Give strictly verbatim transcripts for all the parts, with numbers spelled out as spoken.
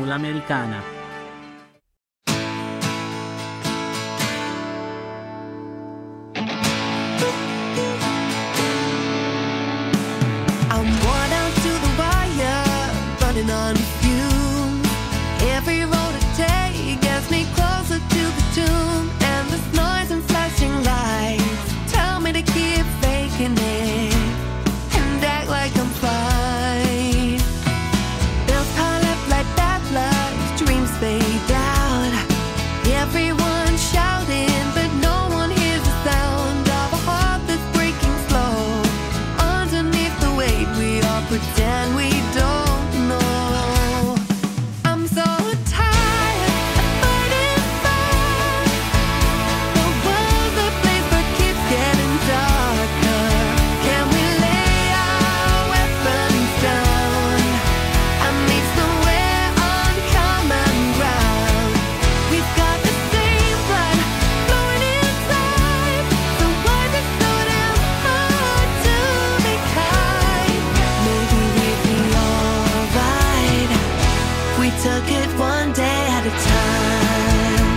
sull'Americana. On fumes. Every road I take gets me closer to the tomb, and this noise and flashing lights tell me to keep faking it and act like I'm fine. Bills pile up like bad luck, dreams fade out. Everyone shouting, but no one hears the sound of a heart that's breaking slow. Underneath the weight, we all pretend we don't. Took it one day at a time.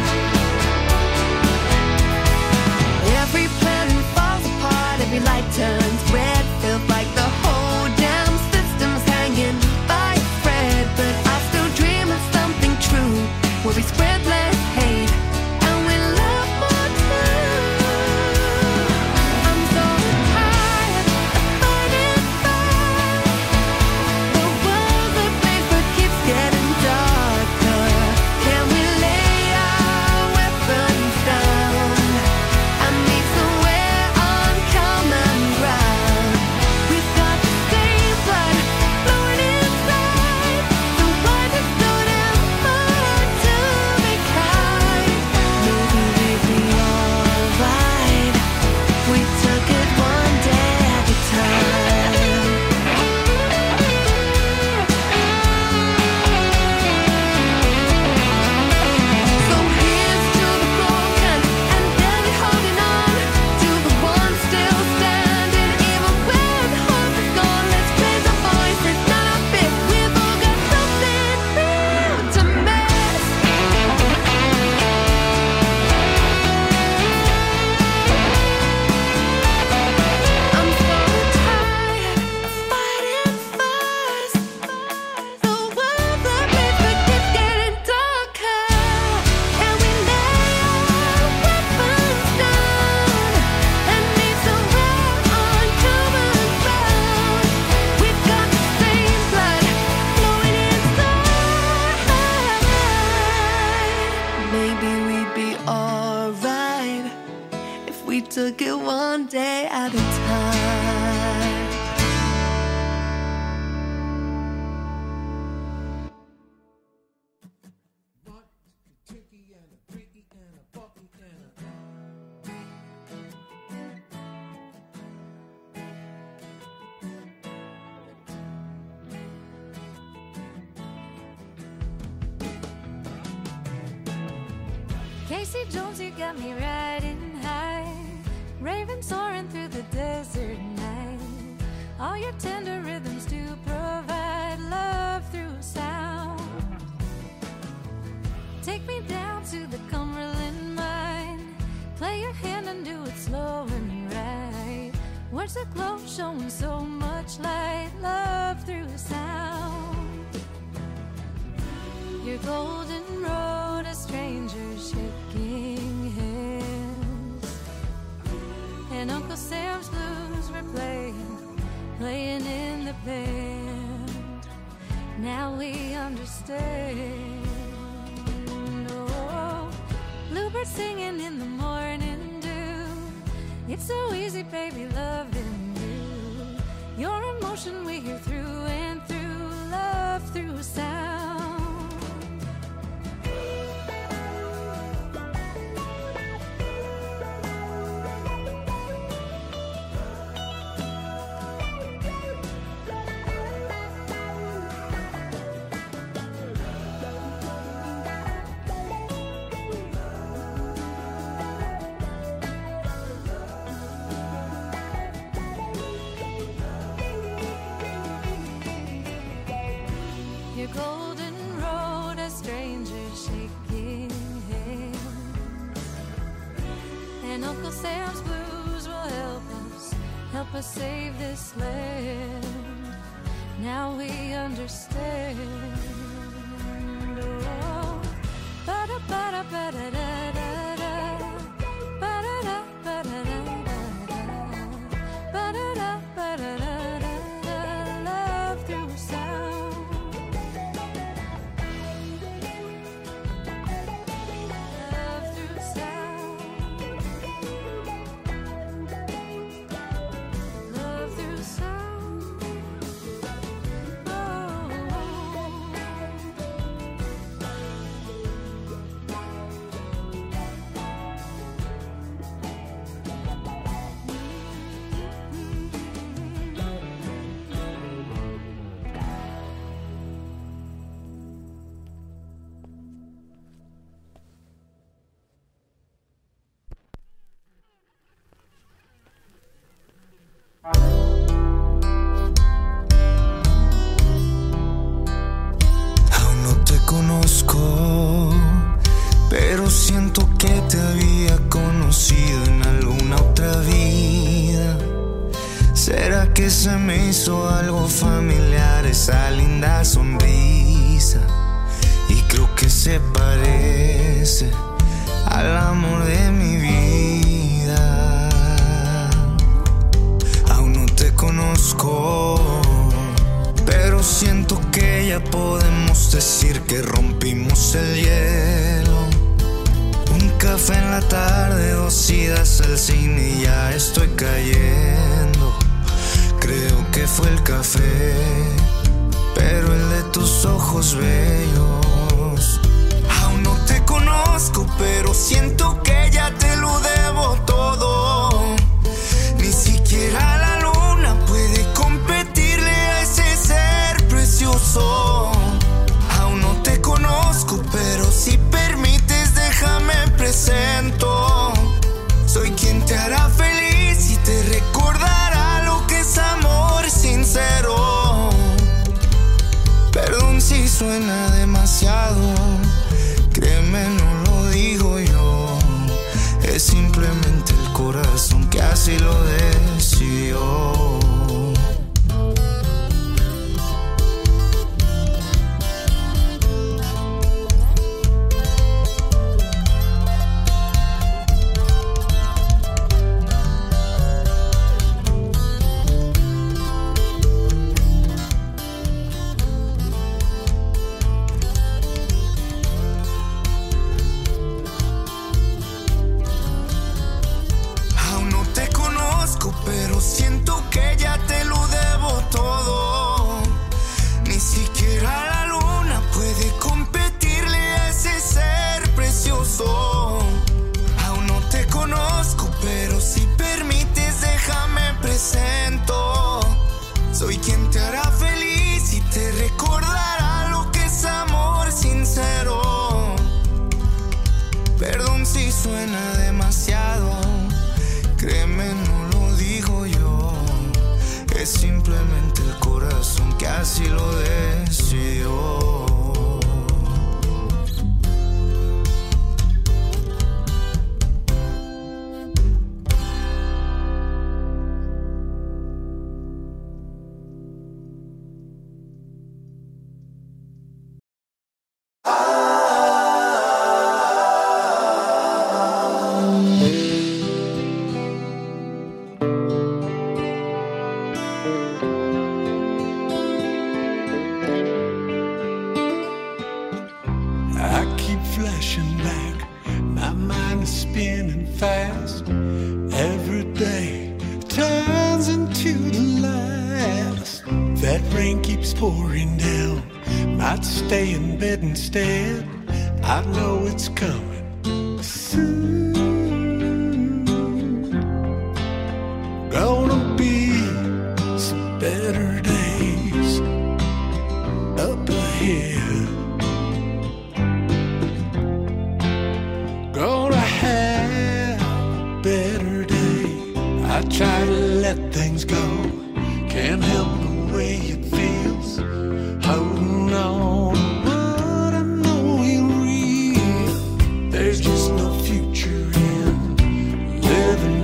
Every plan falls apart, every light turns red. Feels like the whole damn system's hanging by a thread. But I still dream of something true, where we spread less hate and we love more too. I'm so tired of fighting fire. The world's a place that keeps getting darker. Can we lay our weapons down and meet somewhere on common ground? We've got the same blood flowing inside, so why just slow down hard to be kind? Maybe we'd be alright if we took it one day at a time. So here's to the broken and barely holding on, to the ones still standing even when hope is gone. Let's raise our voices, not our fists. We've all got something real to miss. I'm so tired of fighting fires. The world's a place that keeps getting darker, and we lay our weapons down and meet somewhere on common ground. We've got the same blood flowing inside. Maybe we'd be alright if we took it one day at a time. Casey Jones, you got me riding high, raving, soaring through the desert night. All your tender rhythms to provide love through sound. Take me down to the Cumberland mine, play your hand and do it slow and right. Words that glow, showing so much light, love through sound. Your golden road, a stranger shaking hands, and Uncle Sam's blues were playing, playing in the band. Now we understand. Oh, bluebird singing in the morning dew. It's so easy, baby, loving you. Your emotion we hear through and through, love through sound. Your golden road, a Sam's blues will help us, help us save this land. Now we understand. Oh, ba-da, ba-da, ba-da, da, da, da. Ba-da-da, ba-da-da, da, da. Ba-da-da, ba-da-da, da, da. Love through sound. Love through sound. Love through sound. Oh. Aún no te conozco, pero siento que te había conocido en alguna otra vida. ¿Será que se me hizo algo familiar esa linda sonrisa? Y creo que se parece al amor de mi vida. Aún no te conozco, pero siento que ya podemos decir que rompimos el hielo. Un café en la tarde, dos idas al cine y ya estoy cayendo. Creo que fue el café, pero el de tus ojos bellos. Aún no te conozco, pero siento que ya te lo debo todo. Ni siquiera la luna puede competirle a ese ser precioso. Aún no te conozco, pero si permites déjame presento. Soy quien te hará feliz y te recordará lo que es amor sincero. Perdón si suena demasiado, créeme, no lo digo yo. Es simplemente el corazón que así lo decidió. Pero siento que ya te lo debo todo. Ni siquiera la luna puede competirle a ese ser precioso. Aún no te conozco, pero si permites déjame presento. Soy quien te hará feliz y te recordará lo que es amor sincero. Perdón si suena demasiado, créeme, no lo digo yo. Es simplemente el corazón que así lo decidió. flashing back, my mind is spinning fast. Every day turns into the last. That rain keeps pouring down, might stay in bed instead. I know it's coming soon. Gonna be some better days up ahead. Gonna have a better day. I try to let things go, can't help the way it feels. Holding on, but I know you're real. There's just no future in living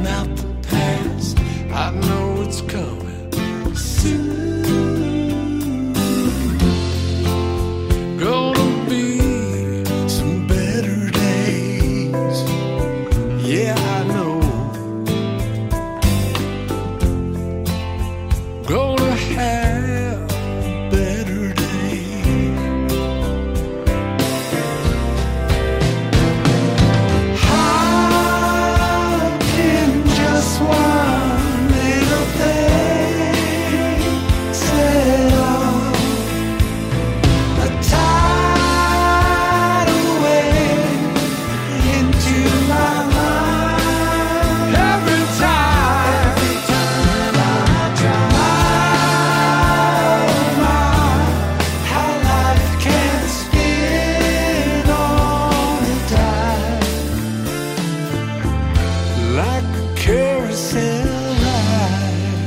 carousel ride,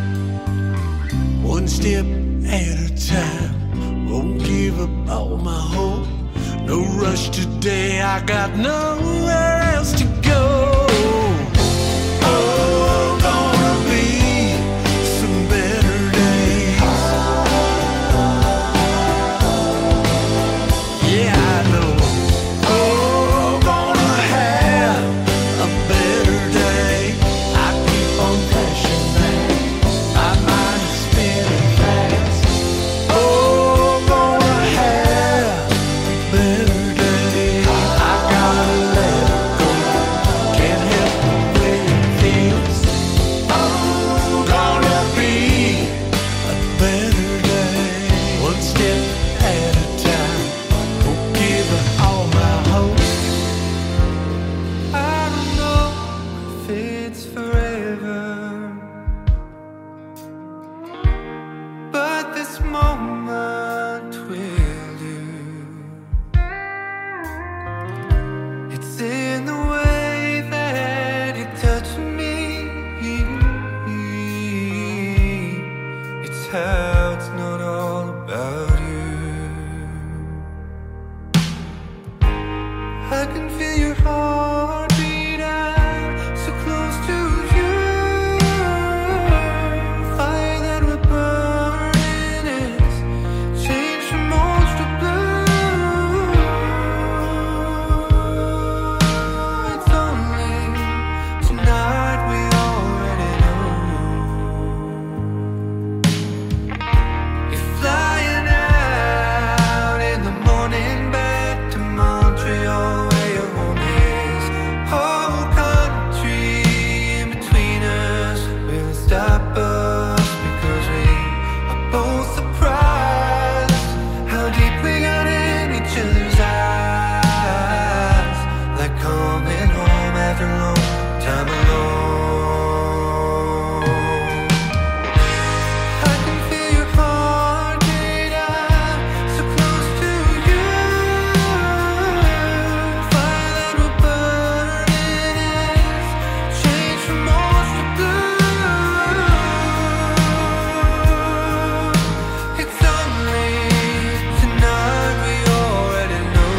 one step at a time. Won't give up all my hope. No rush today, I got nowhere else to go. Oh, gonna be some better days. Yeah, I know. Oh, gonna have a better day. I keep on crashing back. My mind is spinning fast. Oh, gonna have a better day. I gotta let it go. Can't help the way it feels. Oh, gonna be a better day. One step at a time. Won't give up all my hope. I don't know if it's forever, but this moment will do. It's in the way that you touch me. It's how it's not all about you. I can feel your heartbeat. I'm so close to you. Fire that we're burning is changed from orange to blue. It's only tonight we already know. You're flying out in the morning back to Montreal, where your home is. Whole country in between us will stop us because we are both surprised how deep we got in each other's eyes. Like coming home after a long time alone. I can feel your heartbeat. I'm so close to you. Fire that we're burning is changed from orange to blue. It's only tonight we already know.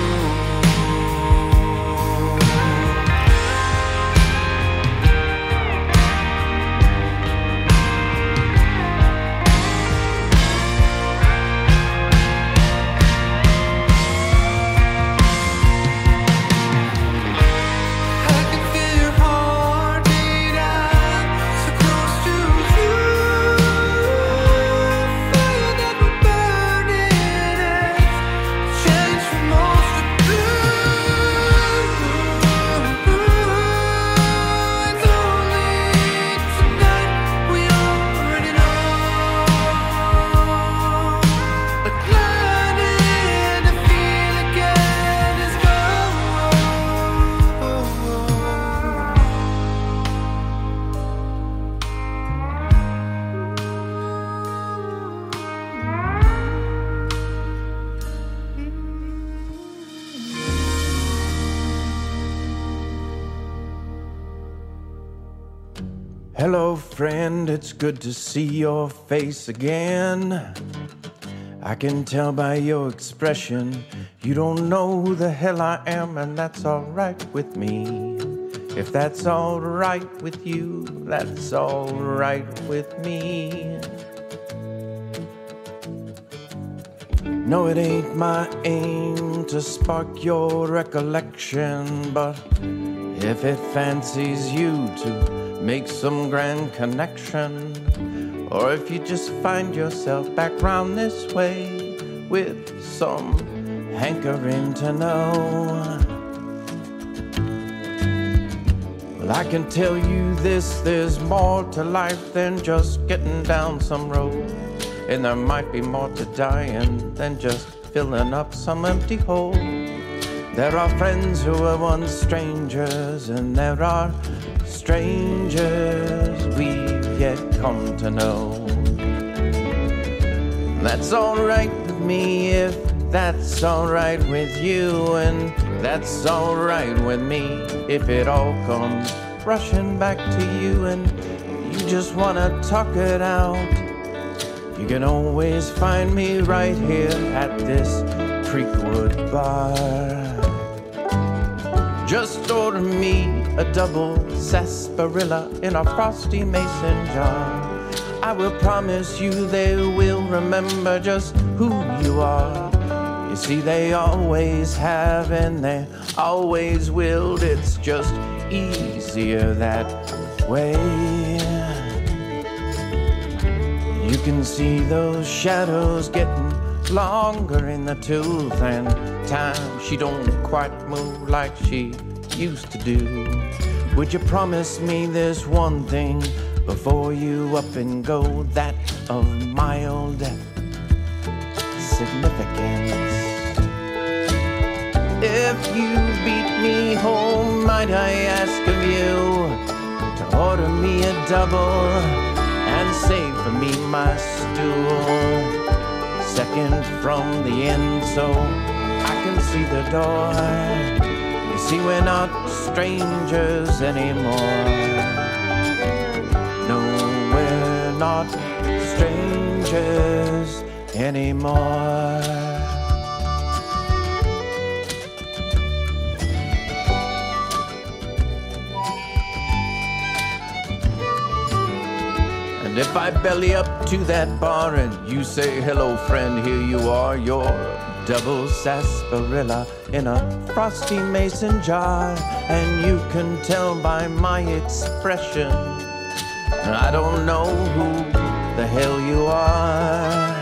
I can feel your heartbeat. I'm so close to you. Fire that we're burning is changed from orange to blue. It's only tonight we already know. But learning to feel again is gone. Hello, friend, it's good to see your face again. I can tell by your expression you don't know who the hell I am, and that's alright with me. If that's alright with you, that's alright with me. No, it ain't my aim to spark your recollection, but if it fancies you to make some grand connection, or if you just find yourself back round this way with some hankering to know, well, I can tell you this, there's more to life than just getting down some road. And there might be more to dying than just filling up some empty hole. There are friends who were once strangers, and there are strangers we've yet come to know. That's alright with me if that's alright with you, and that's alright with me if it all comes rushing back to you and you just wanna talk it out, you can always find me right here at this Creekwood bar. Just order me a double sarsaparilla in a frosty mason jar. I will promise you they will remember just who you are. You see, they always have and they always will. It's just easier that way. You can see those shadows getting longer in the tooth, and time she don't quite move like she used to do. Would you promise me this one thing before you up and go, that of mild significance? If you beat me home, might I ask of you to order me a double and save for me my stool, second from the end so I can see the door. You see, we're not strangers anymore. No, we're not strangers anymore. And if I belly up to that bar and you say, hello friend, here you are, you're a double sarsaparilla in a frosty mason jar, and you can tell by my expression I don't know who the hell you are.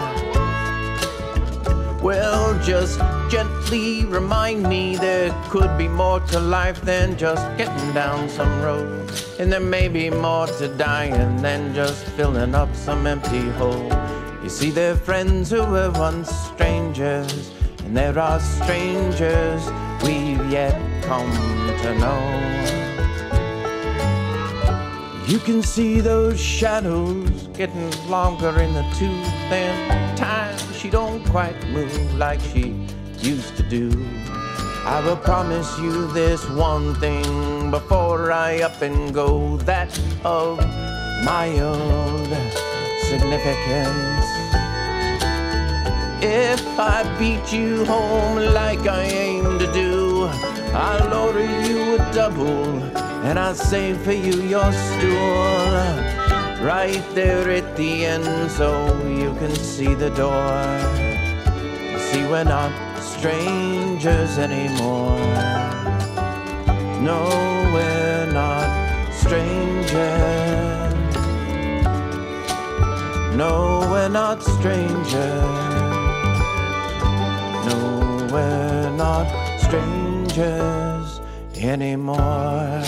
Well, just gently remind me there could be more to life than just getting down some road, and there may be more to dying than just filling up some empty hole. You see, there are friends who were once strangers, and there are strangers we've yet come to know. You can see those shadows getting longer in the tooth, and time she don't quite move like she used to do. I will promise you this one thing before I up and go, that of mild significance. If I beat you home like I aim to do, I'll order you a double and I'll save for you your stool, right there at the end so you can see the door. You see, we're not strangers anymore. No, we're not strangers. No, we're not strangers. No, we're not strangers anymore.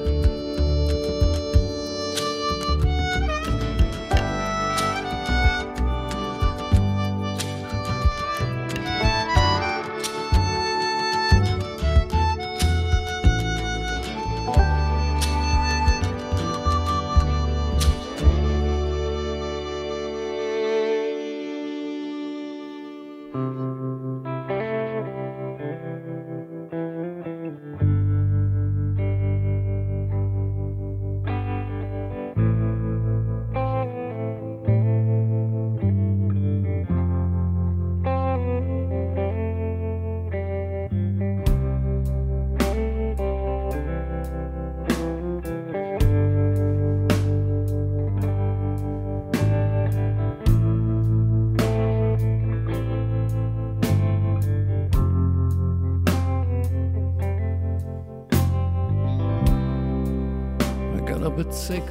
At six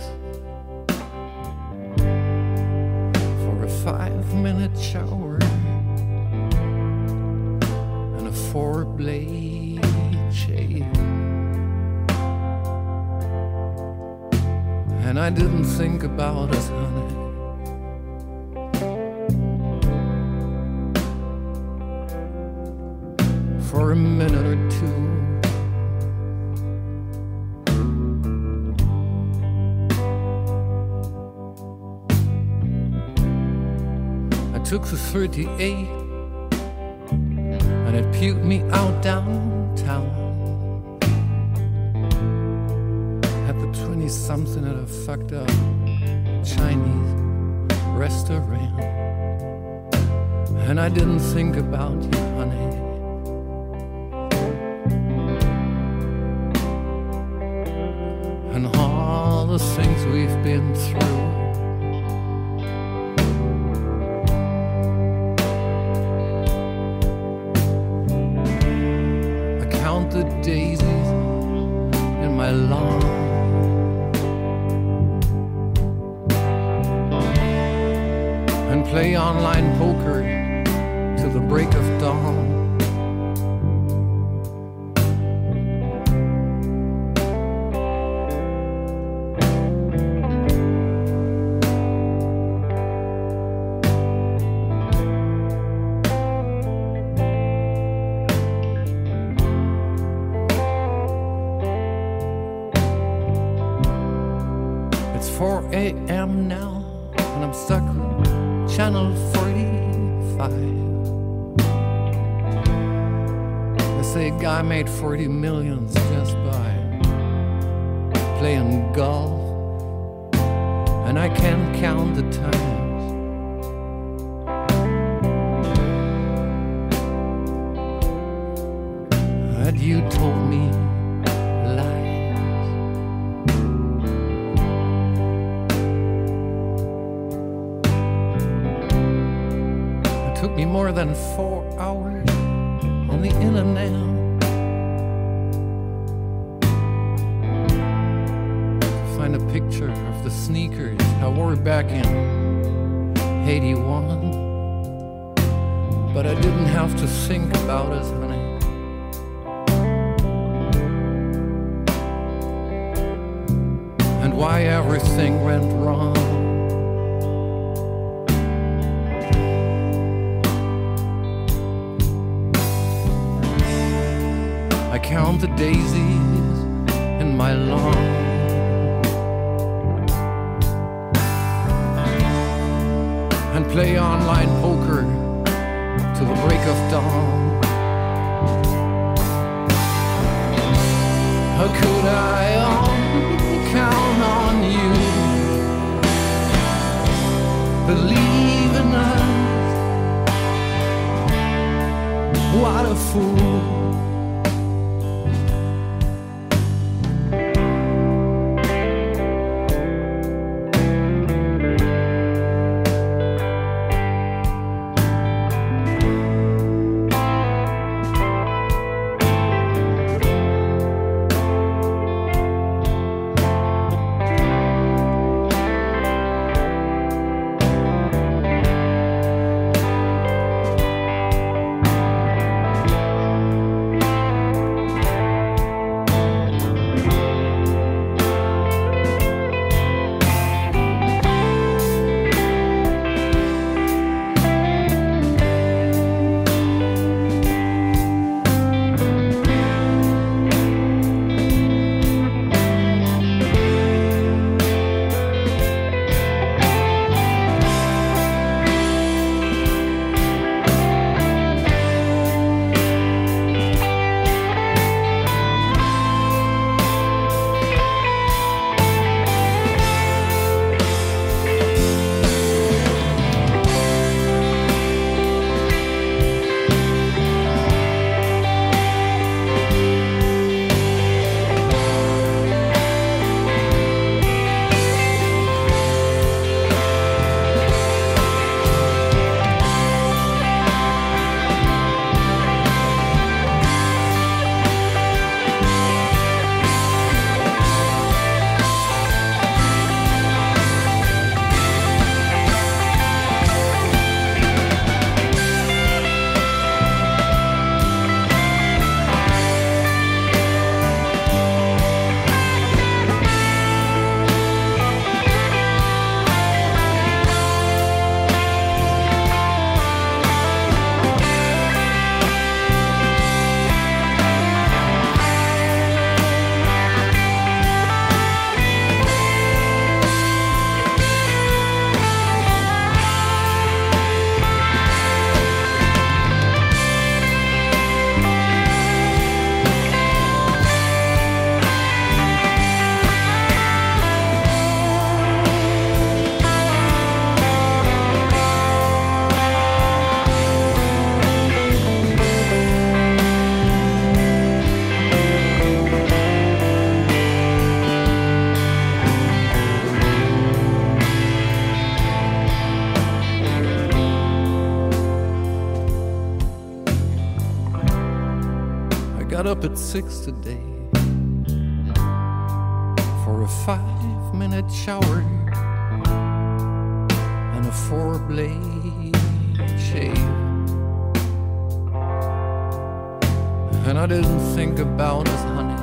for a five-minute shower and a four-blade shave, and I didn't think about it, honey. For a minute or two. Took the thirty-eight and it puked me out downtown at the me something at a fucked up Chinese restaurant, and I didn't think about you, honey. And all the things we've been through. I count the daisies in my lawn, and play online poker till the break of dawn. It's four a.m. now, and I'm stuck with Channel forty-five. They say a guy made forty millions just by playing golf, and I can't count the times that you told me lies. It took me more than four hours on the internet to find a picture of the sneakers I wore back in eighty-one. But I didn't have to think about it, honey. And why everything went wrong. I count the daisies in my lawn, and play online poker till the break of dawn. How could I um, count on you? Believe in us. What a fool. up at six today for a five-minute shower and a four-blade shave. And I didn't think about his honey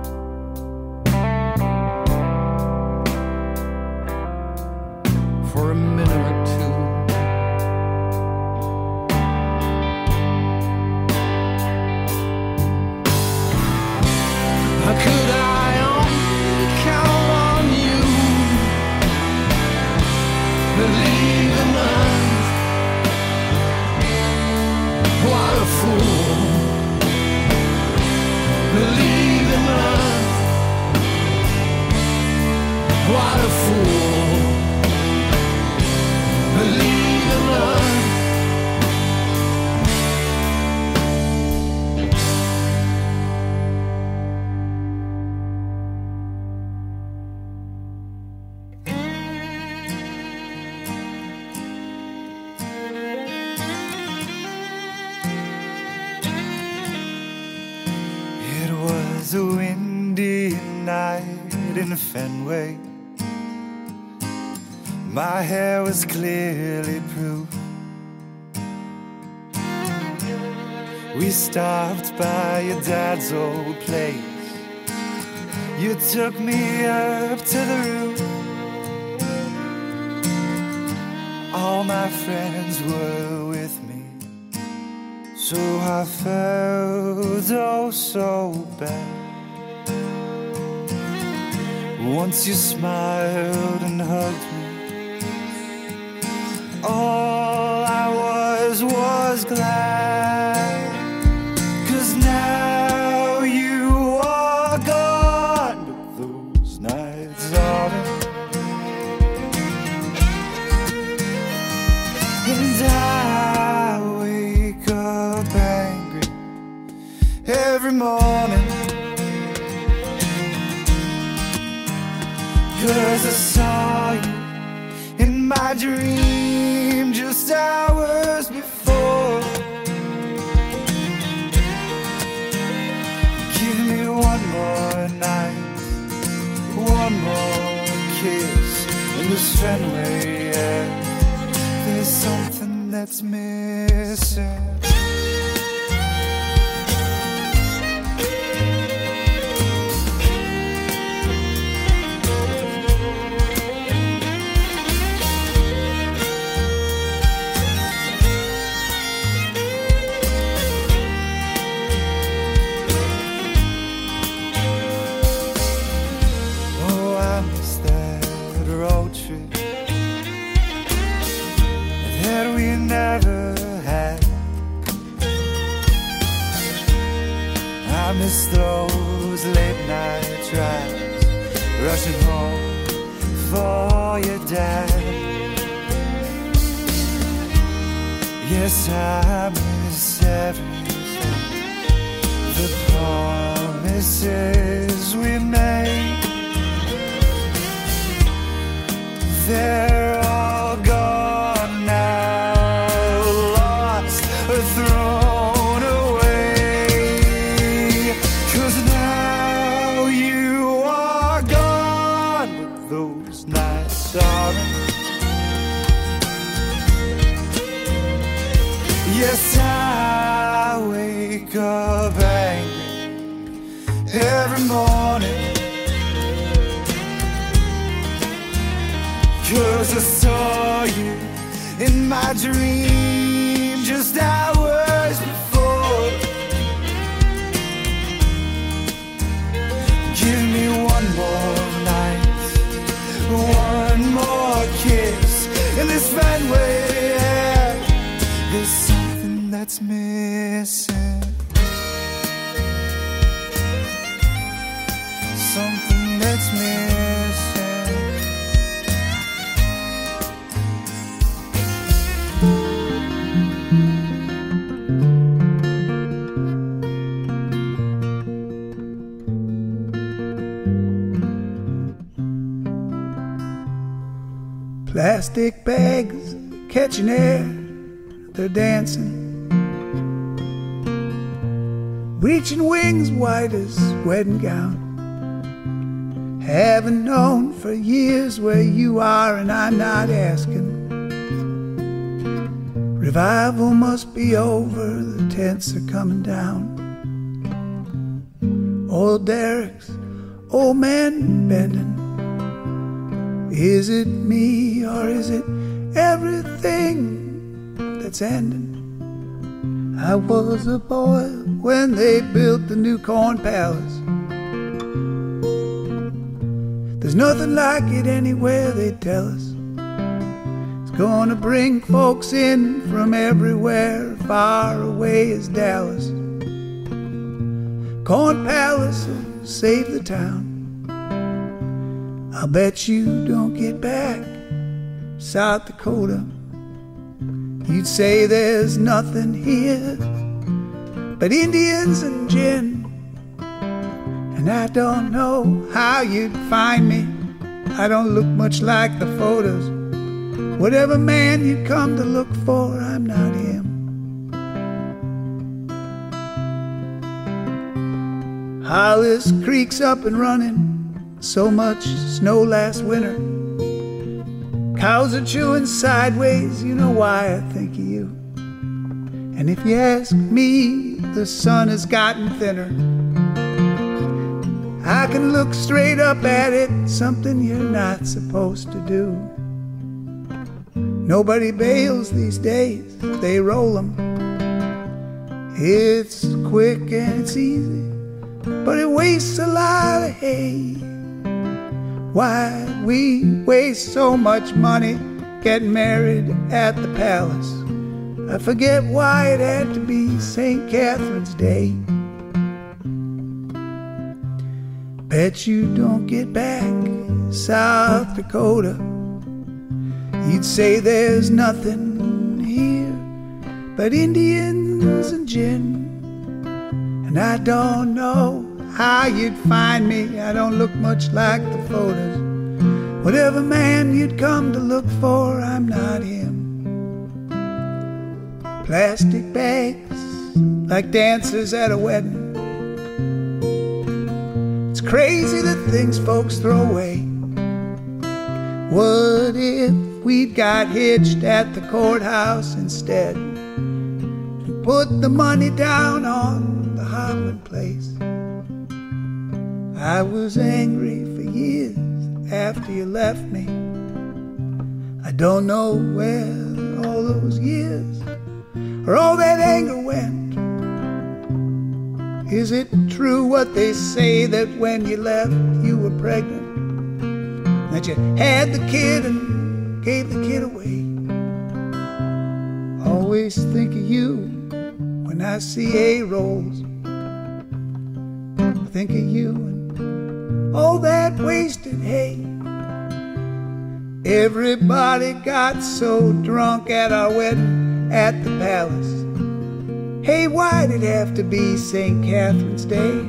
for a minute or two. How could I only count on you, believing us? What a fool, believing us. What a fool, believing us. It was a windy night in Fenway. My hair was clearly proof. We stopped by your dad's old place. You took me up to the roof. All my friends were with me, so I felt oh so bad. Once you smiled and hugged me, all I was was glad. 'Cause now you are gone, but those nights are in. And I wake up angry every morning, 'cause I saw you in my dream just hours before. Give me one more night, one more kiss in this Fenway air. There's something that's missing. I miss those late night drives, rushing home for your dad. Yes, I miss everything, the promises we made. They're all gone now, lost or thrown away. 'Cause now you are gone, but those nights are in. Yes, I wake up angry every morning, 'cause I saw you in my dream just hours before. Give me one more night, one more kiss in this Fenway air. There's something that's missing, something that's missing. Plastic bags catching air, they're dancing. reaching wings white as wedding gown. Haven't known for years where you are, and I'm not asking. Revival must be over, the tents are coming down. Old Derek's old man bending. Is it me or is it everything that's ending? I was a boy when they built the new Corn Palace. There's nothing like it anywhere, they tell us. It's gonna bring folks in from everywhere, far away as Dallas. Corn Palace will save the town. I'll bet you don't get back South Dakota. You'd say there's nothing here but Indians and gin. And I don't know how you'd find me. I don't look much like the photos. Whatever man you'd come to look for, I'm not him. Hollis Creek's up and running. So much snow last winter. Cows are chewing sideways. You know why I think of you. And if you ask me, the sun has gotten thinner. I can look straight up at it, something you're not supposed to do. Nobody bails these days, they roll them. It's quick and it's easy, but it wastes a lot of hay. Why we waste so much money getting married at the palace? I forget why it had to be Saint Catherine's Day. Bet you don't get back South Dakota. You'd say there's nothing here but Indians and gin. And I don't know how you'd find me. I don't look much like the photos. Whatever man you'd come to look for, I'm not him. Plastic bags like dancers at a wedding. It's crazy the things folks throw away. What if we'd got hitched at the courthouse instead and put the money down on the Hovland place? I was angry for years after you left me. I don't know where all those years or all that anger went. Is it true what they say that when you left you were pregnant? That you had the kid and gave the kid away? Always think of you when I see A-rolls. I think of you and all that wasted hay. Everybody got so drunk at our wedding at the palace. Hey, why'd it have to be Saint Catherine's Day?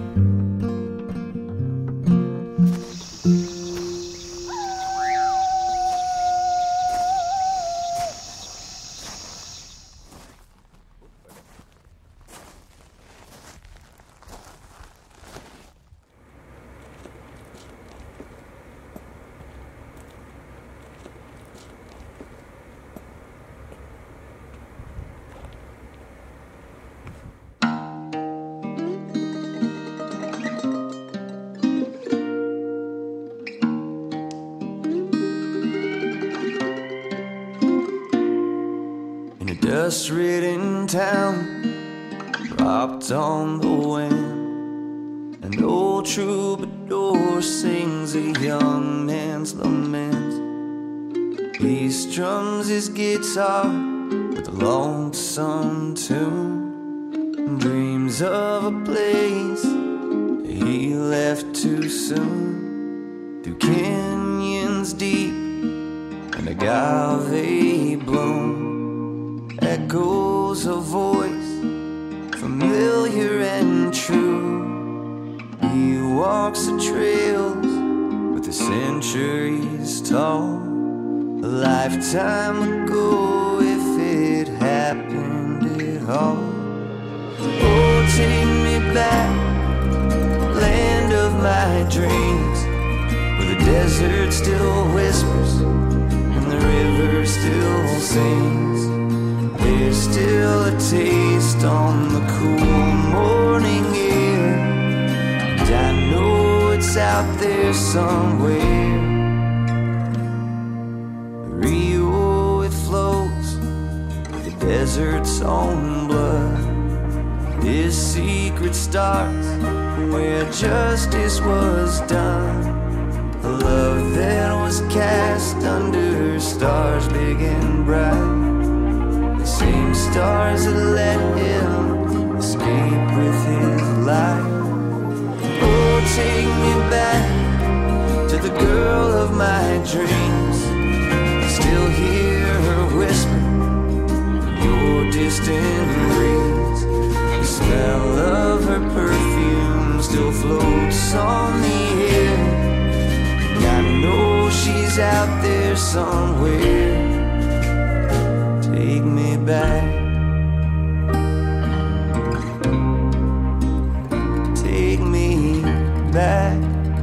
Dust-ridden town, propped on the wind. An old troubadour sings a young man's lament. He strums his guitar with a lonesome tune and dreams of a place he left too soon. Through canyons deep and agave bloom, echoes a voice, familiar and true. He walks the trails with the centuries tall. A lifetime ago, if it happened at all. Oh, take me back, land of my dreams, where the desert still whispers and the river still sings. There's still a taste on the cool morning air, and I know it's out there somewhere. Rio, it flows with the desert's own blood. This secret starts where justice was done. A love that was cast under stars big and bright, the same stars that let him escape with his life. Oh, take me back to the girl of my dreams. Still hear her whisper, your distant breeze. The smell of her perfume still floats on the air. And I know she's out there somewhere. Take me back. Take me back.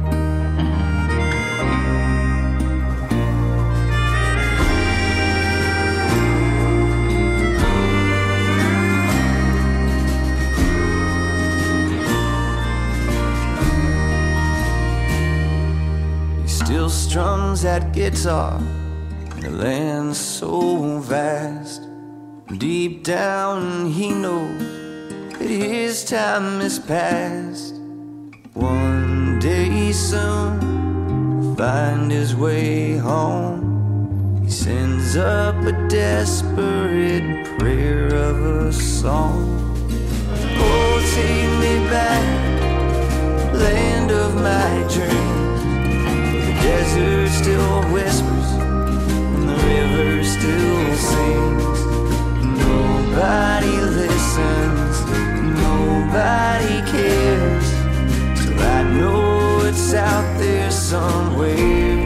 Still strums that guitar in a land so vast. Deep down he knows that his time is past. One day soon he'll find his way home. He sends up a desperate prayer of a song. Oh, take me back, land of my dreams. Desert still whispers and the river still sings. Nobody listens, nobody cares, till I know it's out there somewhere.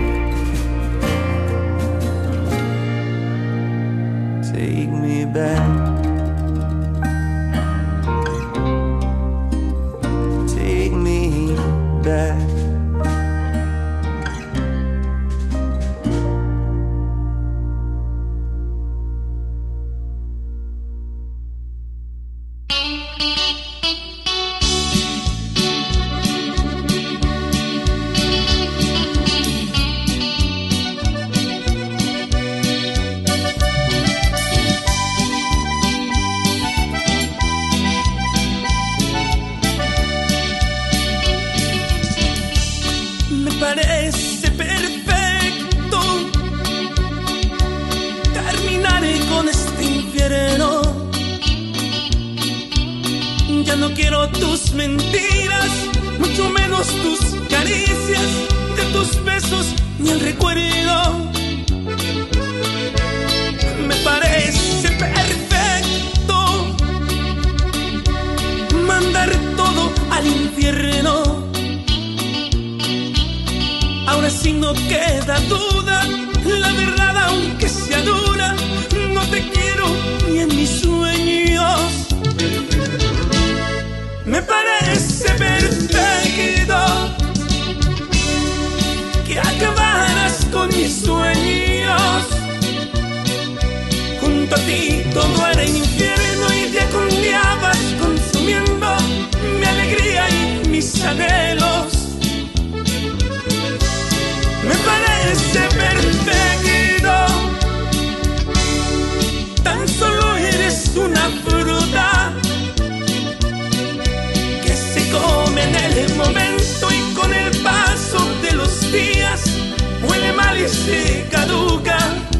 Take me back. Take me back. Parece perfecto terminar con este infierno. Ya no quiero tus mentiras, mucho menos tus caricias, de tus besos ni el recuerdo. Me parece perfecto mandar todo al infierno. Ahora sí no queda duda, la verdad aunque sea dura, no te quiero ni en mis sueños. Me parece perfecto que acabaras con mis sueños. Junto a ti todo era infierno y día con día vas consumiendo mi alegría y mis anhelos. Me parece perfecto, tan solo eres una fruta que se come en el momento y con el paso de los días huele mal y se caduca.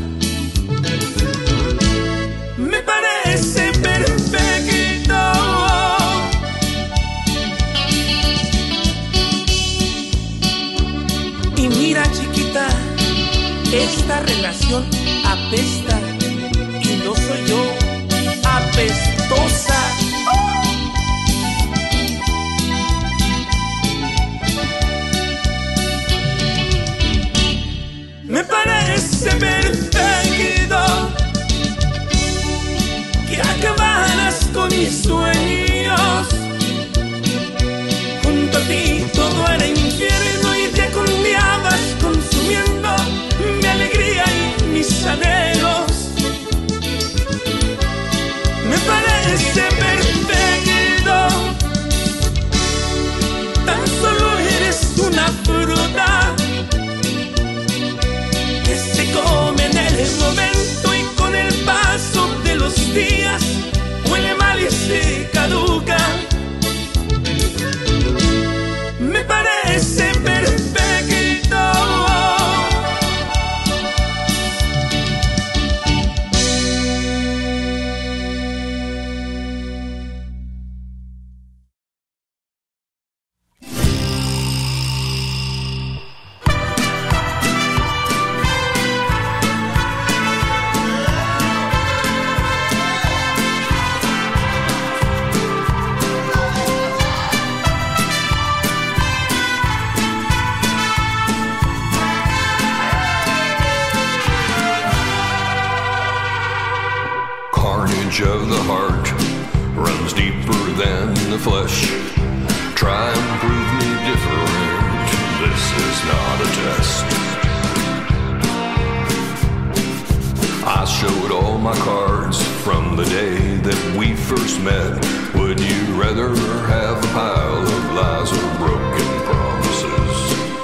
Me parece perfecto. Y mira, chiquita, esta relación apesta y no soy yo apestosa. Me parece perfecto que acabaras con mis sueños. rage of the heart runs deeper than the flesh. Try and prove me different. This is not a test. I showed all my cards from the day that we first met. Would you rather have a pile of lies or broken promises?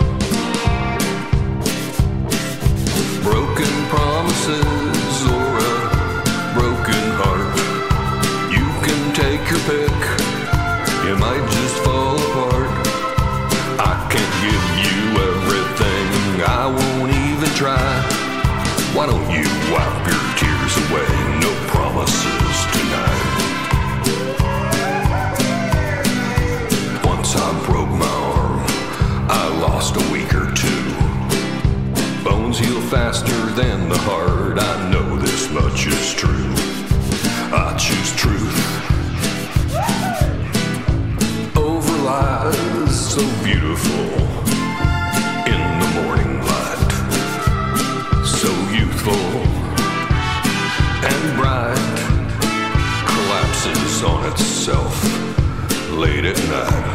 Broken promises or a broken heart? You can take your pick. You might just fall apart. I can't give you everything. I won't even try. Why don't you wipe your tears away? No promises tonight. Once I broke my arm, I lost a week or two. Bones heal faster than the heart. I know this much is true. I choose truth over lies, so beautiful in the morning light, so youthful and bright, collapses on itself late at night.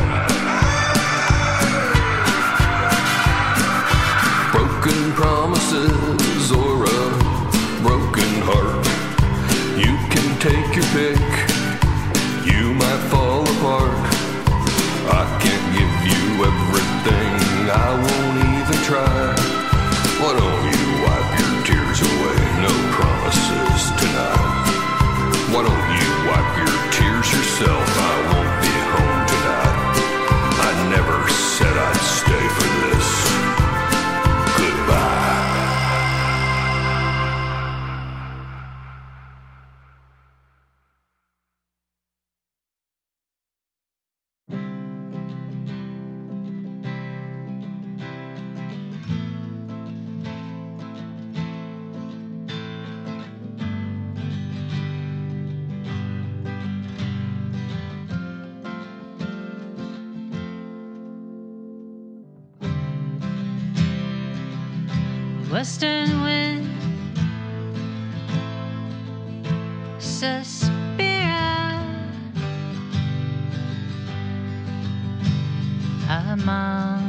Broken promises or a broken heart? You can take your pick. You might fall apart. I can't give you everything. I won't even try. Why don't you wipe your tears away? No promises tonight. Why don't you wipe your tears yourself? I won't be home tonight. I never said I'd stay for this. Goodbye. Western wind, Suspiria, among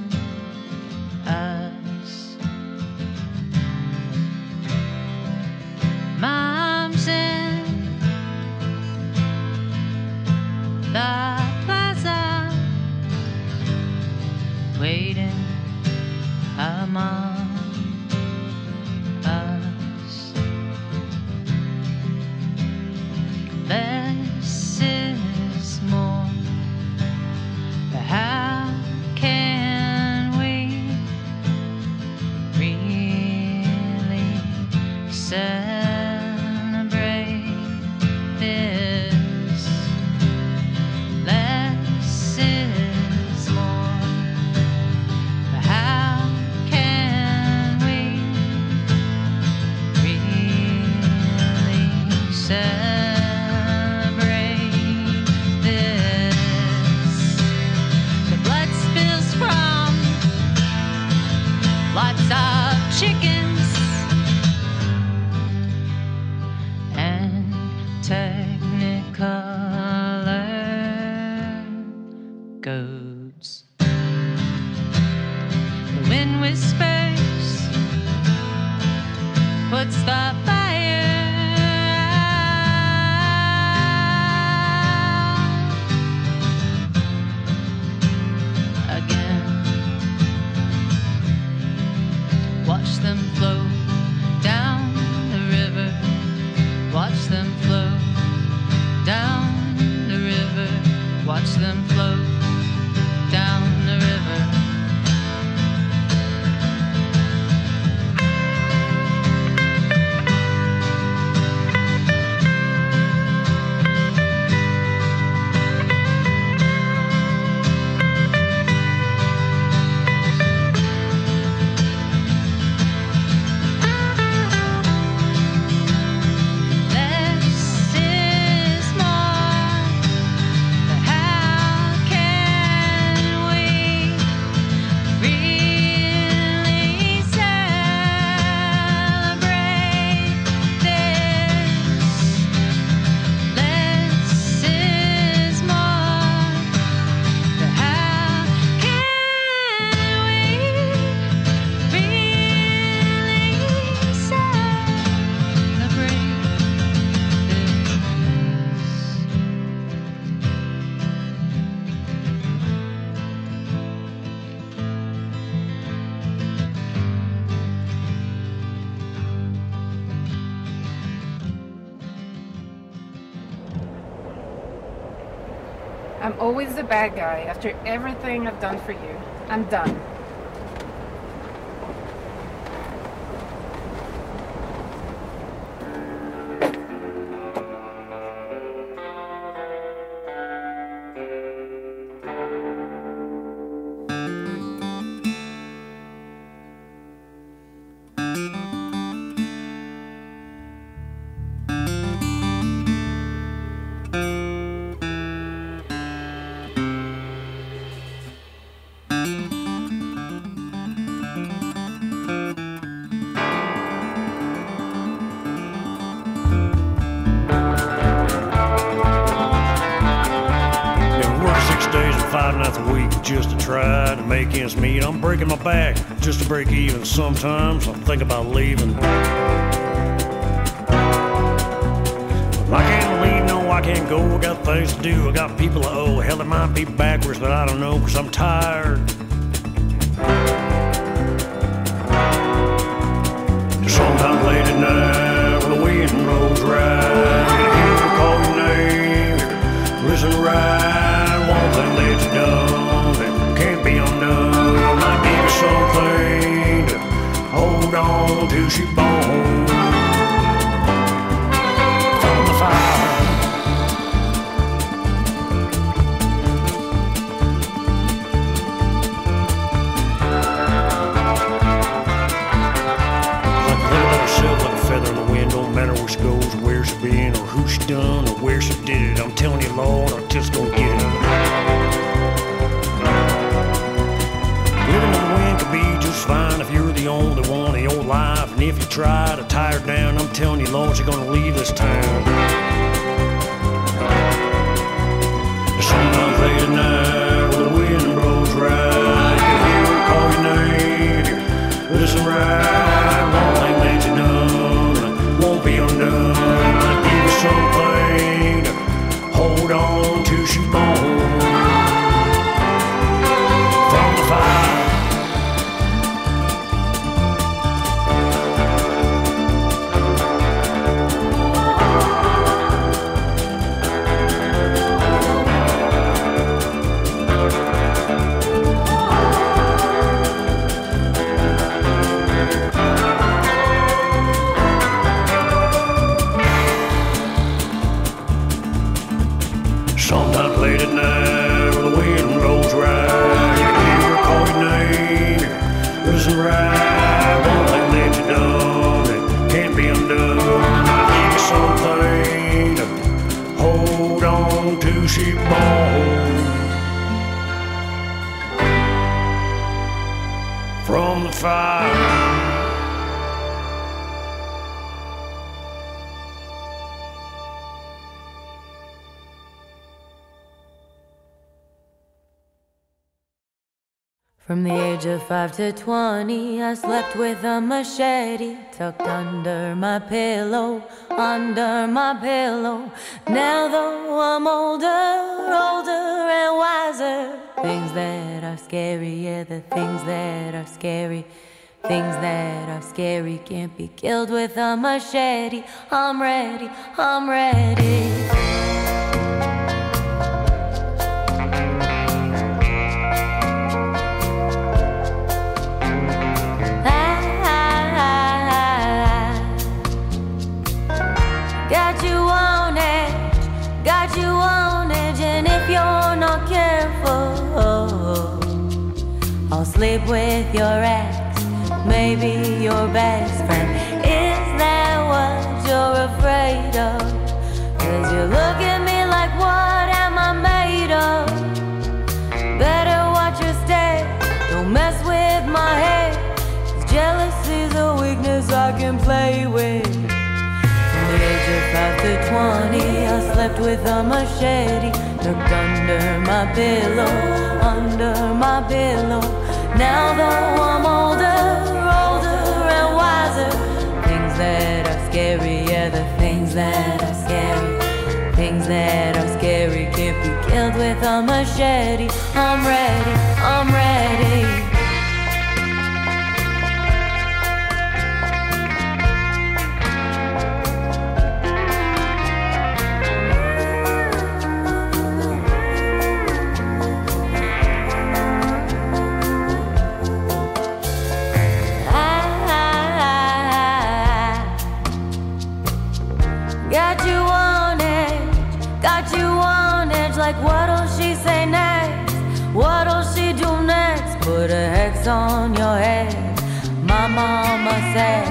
us. Mom's in the plaza, waiting among us. Less is more, but how can we really celebrate this? Less is more, but how can we really celebrate this? The blood spills from lots of chickens and technicolor goats. The wind whispers, puts the fire out again. Watch them flow down the river. Watch them flow down the river. Watch them flow down the river. I'm always the bad guy after everything I've done for you. I'm done. Just to try to make ends meet. I'm breaking my back just to break even. Sometimes I'm thinking about leaving. I can't leave, no, I can't go. I got things to do, I got people to owe. Hell, it might be backwards, but I don't know, cause I'm tired. Sometimes late at night when the wind blows right, you hear her call your name. Listen right, one thing that you know can't be undone. Might give you something to hold on to. She born from the fire. Like a little bit herself, like a feather in the wind. Don't matter where she goes, or where she been, or who she done, or where she did it. I'm telling you, Lord, I just don't get it. Living in the wind could be just fine if you're the only one in your life. And if you try to tie her down, I'm telling you, Lord, you're gonna leave this town. Sometimes late at night when the wind blows right, you hear her call your name. Listen right, one thing that you done won't be undone. I'll give you something to hold on to. She born from the fire. Sometimes late at night when the wind blows right, you can hear her call your name. Listen right, one thing that you done that can't be undone. I'll give you something to hold on to. She born from the fire. From the age of five to twenty, I slept with a machete tucked under my pillow, under my pillow. Now though I'm older, older and wiser, things that are scary, yeah, the things that are scary, things that are scary can't be killed with a machete. I'm ready, I'm ready. Got you on edge, got you on edge, and if you're not careful, I'll sleep with your ex, maybe your best friend. Is that what you're afraid of? Cause you look at me like, what am I made of? Better watch your step, don't mess with my head, cause jealousy's a weakness I can play with. From the age of five to twenty, I slept with a machete tucked under my pillow, under my pillow. Now though I'm older, older and wiser, things that are scary, yeah, the things that are scary, things that are scary can't be killed with a machete. I'm ready, I'm ready. got you on edge like what'll she say next? What'll she do next? Put a hex on your head. My mama said